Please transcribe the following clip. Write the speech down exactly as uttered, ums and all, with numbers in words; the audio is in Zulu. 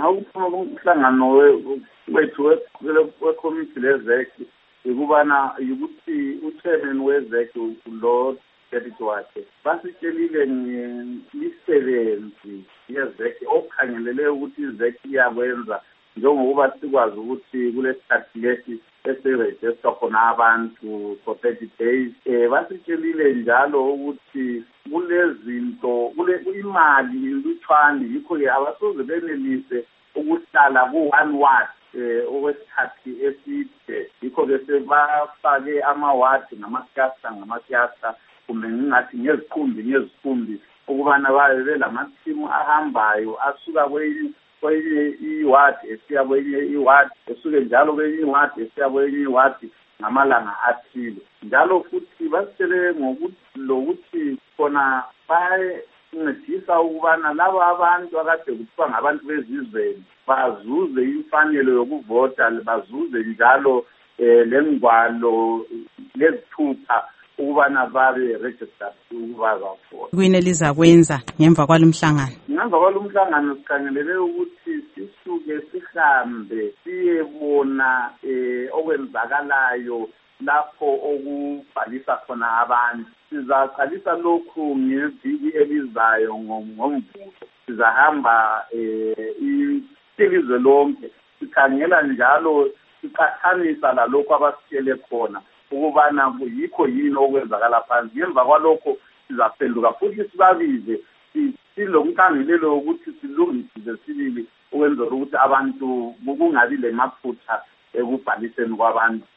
ngicabanga ukuphuma kumhlangano wethu wekomiti lezeki ukubana ukuthi uchairman wezeki lo deputy wakhe basitshelile ngemisebenzi yezeki okhangelele ukuthi izeki iyakwenza njengokuba sikwazi ukuthi kulesikhathi lesi esirejista khona abantu for thirty days. Eh basitshelile njalo ukuthi kulezinto kule imali ilutshwane yikho-ke abasoze benelise ukuhlala ku-one ward eh okwesikhathi eside. Yikho-ke sebafake ama-ward ngamaklasta ngamaklasta kumbe ngingathi ngezikhumbi ngezikhumbi ukubana babe belamathimu ahambayo asuka kwenye kwenye i-ward esiya kwenye i-ward esuke njalo kwenye i-ward esiya kwenye i-ward ngamalanga athile. Njalo futhi basitshele ngokuthi khona bancedisa ukubana laba abantu akade kuthiwa ngabantu bezizweni bazuze imfanelo yokuvota, bazuze njalo lengwalo lezithupha ukubana babe registered ukuba bavota. Kuyini elizakwenza ngemva kwalomhlangano? Ngemva kwalomhlangano sikhangelele ukuthi sisuke sihambe siyebona eh okwenzakalayo lapho okubhalisa khona abantu. Sizaqalisa lokhu ngeviki elizayo ngomvulo. Sizahamba eh ilizwe lonke sikhangela njalo siqhathanisa lalokho abasitshele khona ukubana yikho yini okwenzakala phansi. Ngemva kwalokho sizaphenduka futhi sibabize silomkhangelelo ukuthi silungise sibili ukwenzela ukuthi abantu kungabi lemaphutha ekubhaliseni kwabantu.